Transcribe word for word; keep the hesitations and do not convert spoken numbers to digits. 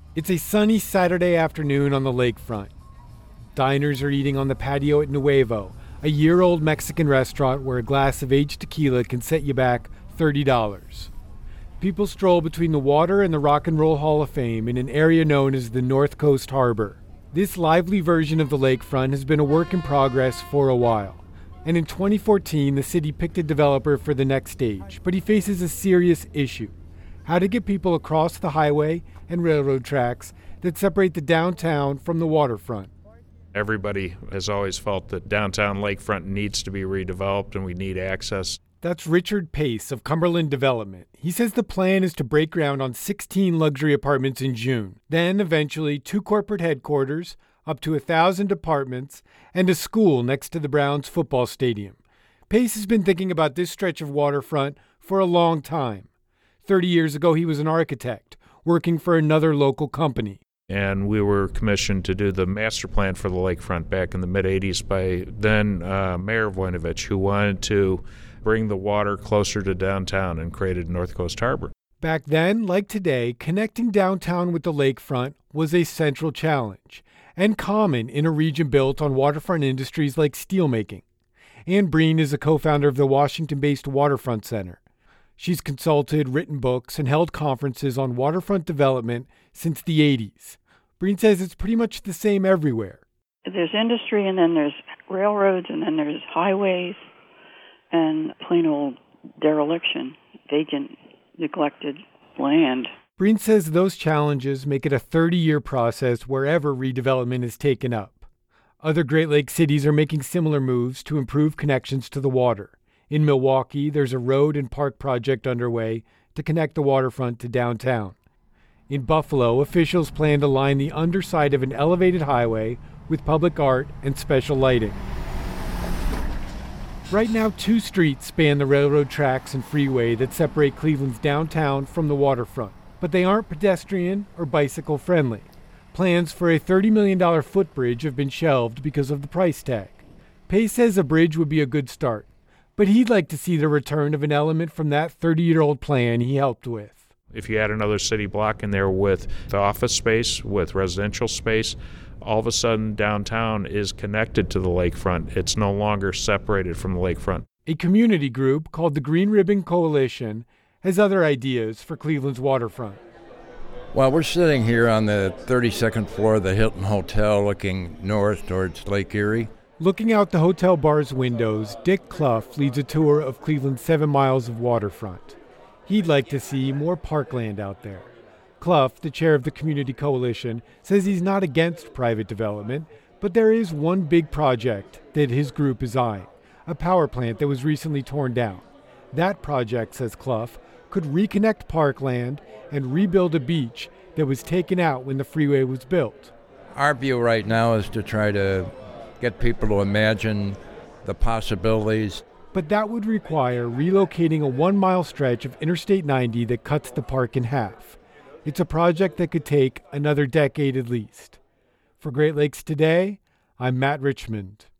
It's a sunny Saturday afternoon on the lakefront. Diners are eating on the patio at Nuevo, a year-old Mexican restaurant where a glass of aged tequila can set you back thirty dollars. People stroll between the water and the Rock and Roll Hall of Fame in an area known as the North Coast Harbor. This lively version of the lakefront has been a work in progress for a while. And in twenty fourteen, the city picked a developer for the next stage, but he faces a serious issue: how to get people across the highway and railroad tracks that separate the downtown from the waterfront. Everybody has always felt that downtown lakefront needs to be redeveloped and we need access. That's Richard Pace of Cumberland Development. He says the plan is to break ground on sixteen luxury apartments in June, then eventually two corporate headquarters, up to a thousand apartments, and a school next to the Browns football stadium. Pace has been thinking about this stretch of waterfront for a long time. Thirty years ago, he was an architect, working for another local company. And we were commissioned to do the master plan for the lakefront back in the mid-eighties by then uh, Mayor Voinovich, who wanted to bring the water closer to downtown and created North Coast Harbor. Back then, like today, connecting downtown with the lakefront was a central challenge, and common in a region built on waterfront industries like steelmaking. Ann Breen is a co-founder of the Washington-based Waterfront Center. She's consulted, written books, and held conferences on waterfront development since the eighties. Breen says it's pretty much the same everywhere. There's industry, and then there's railroads, and then there's highways, and plain old dereliction, vacant, neglected land. Breen says those challenges make it a thirty-year process wherever redevelopment is taken up. Other Great Lakes cities are making similar moves to improve connections to the water. In Milwaukee, there's a road and park project underway to connect the waterfront to downtown. In Buffalo, officials plan to line the underside of an elevated highway with public art and special lighting. Right now, two streets span the railroad tracks and freeway that separate Cleveland's downtown from the waterfront, but they aren't pedestrian or bicycle friendly. Plans for a thirty million dollars footbridge have been shelved because of the price tag. Pace says a bridge would be a good start, but he'd like to see the return of an element from that thirty-year-old plan he helped with. If you add another city block in there with the office space, with residential space, all of a sudden downtown is connected to the lakefront. It's no longer separated from the lakefront. A community group called the Green Ribbon Coalition has other ideas for Cleveland's waterfront. Well, we're sitting here on the thirty-second floor of the Hilton Hotel looking north towards Lake Erie. Looking out the hotel bar's windows, Dick Clough leads a tour of Cleveland's seven miles of waterfront. He'd like to see more parkland out there. Clough, the chair of the Community Coalition, says he's not against private development, but there is one big project that his group is eyeing, a power plant that was recently torn down. That project, says Clough, could reconnect parkland and rebuild a beach that was taken out when the freeway was built. Our view right now is to try to get people to imagine the possibilities. But that would require relocating a one-mile stretch of Interstate ninety that cuts the park in half. It's a project that could take another decade at least. For Great Lakes Today, I'm Matt Richmond.